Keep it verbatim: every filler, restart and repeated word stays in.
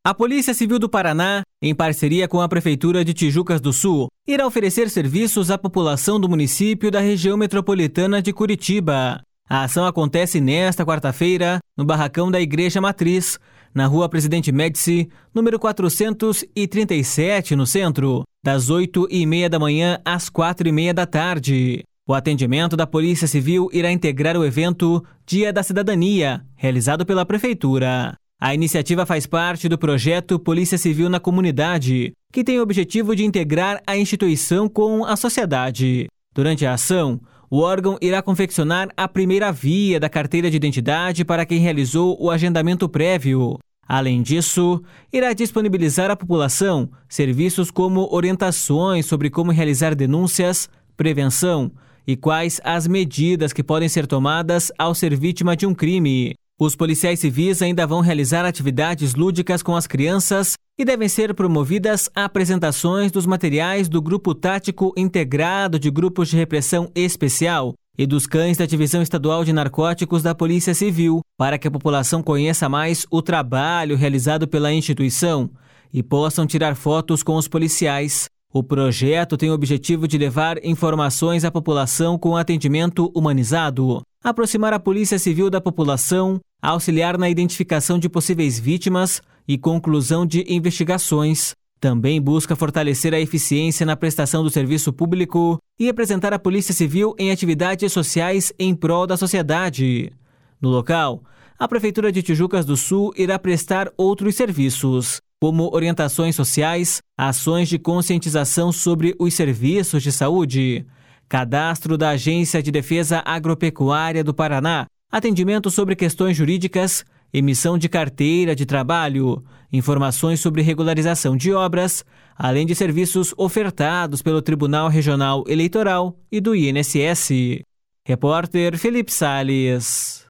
A Polícia Civil do Paraná, em parceria com a Prefeitura de Tijucas do Sul, irá oferecer serviços à população do município da região metropolitana de Curitiba. A ação acontece nesta quarta-feira, no barracão da Igreja Matriz, na Rua Presidente Médici, número quatrocentos e trinta e sete, no centro, das oito e meia da manhã às quatro e meia da tarde. O atendimento da Polícia Civil irá integrar o evento Dia da Cidadania, realizado pela Prefeitura. A iniciativa faz parte do projeto Polícia Civil na Comunidade, que tem o objetivo de integrar a instituição com a sociedade. Durante a ação, o órgão irá confeccionar a primeira via da carteira de identidade para quem realizou o agendamento prévio. Além disso, irá disponibilizar à população serviços como orientações sobre como realizar denúncias, prevenção e quais as medidas que podem ser tomadas ao ser vítima de um crime. Os policiais civis ainda vão realizar atividades lúdicas com as crianças e devem ser promovidas apresentações dos materiais do Grupo Tático Integrado de Grupos de Repressão Especial e dos cães da Divisão Estadual de Narcóticos da Polícia Civil, para que a população conheça mais o trabalho realizado pela instituição e possam tirar fotos com os policiais. O projeto tem o objetivo de levar informações à população com atendimento humanizado, aproximar a Polícia Civil da população, auxiliar na identificação de possíveis vítimas e conclusão de investigações. Também busca fortalecer a eficiência na prestação do serviço público e representar a Polícia Civil em atividades sociais em prol da sociedade. No local, a Prefeitura de Tijucas do Sul irá prestar outros serviços, como orientações sociais, ações de conscientização sobre os serviços de saúde, cadastro da Agência de Defesa Agropecuária do Paraná, atendimento sobre questões jurídicas, emissão de carteira de trabalho, informações sobre regularização de obras, além de serviços ofertados pelo Tribunal Regional Eleitoral e do I N S S. Repórter Felipe Salles.